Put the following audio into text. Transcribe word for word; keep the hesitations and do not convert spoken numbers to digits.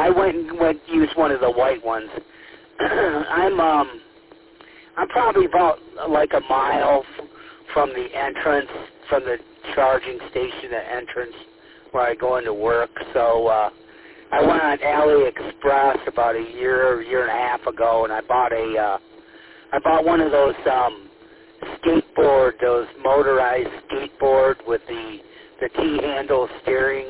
I went and went used one of the white ones. I'm um, I'm probably about like a mile f- from the entrance, from the charging station, the entrance where I go into work. So uh, I went on AliExpress about a year, year and a half ago, and I bought a, uh, I bought one of those um, skateboard, those motorized skateboard with the the T-handle steering.